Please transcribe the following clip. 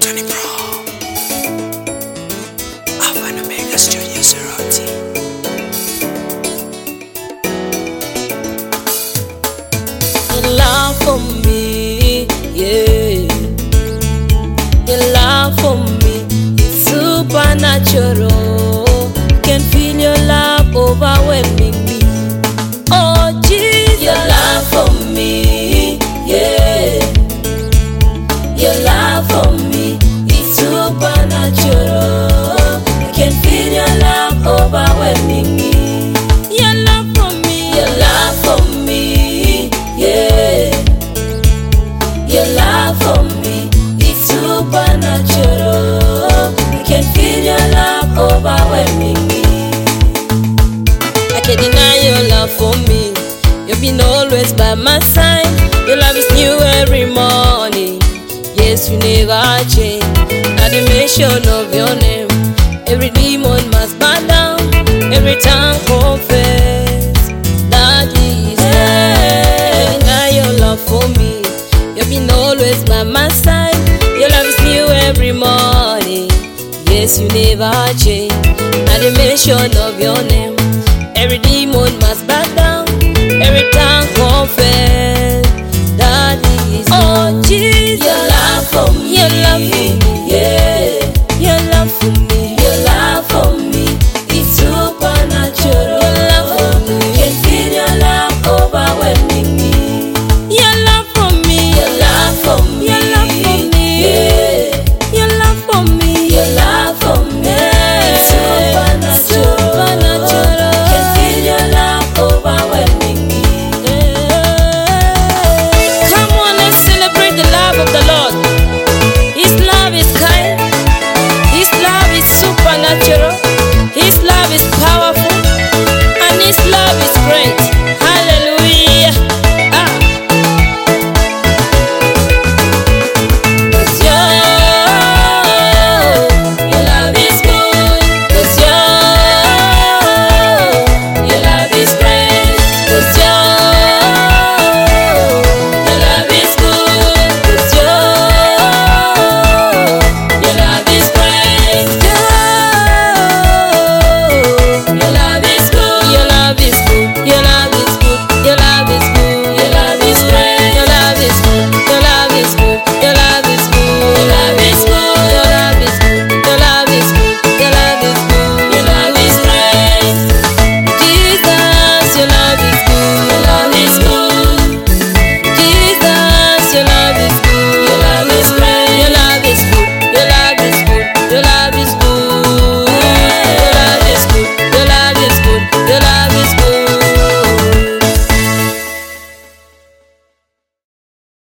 Johnny Pro, Alpha and Omega Studio Sorority. Your love for me, yeah. Your love for me is supernatural. Can feel your love overwhelming me. Oh Jesus, your love for me, yeah. Your love for me is supernatural. I can feel your love overwhelming me. Your love for me, your love for me, yeah. Your love for me is supernatural. I can feel your love overwhelming me. I can't deny your love for me. You've been always by my side. Your love is new every morning. Yes, you never change. At the mention of your name, every demon must bow down. Every tongue confess that He is Lord. Now your love for me, you've been always by my side. Your love is new every morning. Yes, you never change. At the mention of your name, every demon must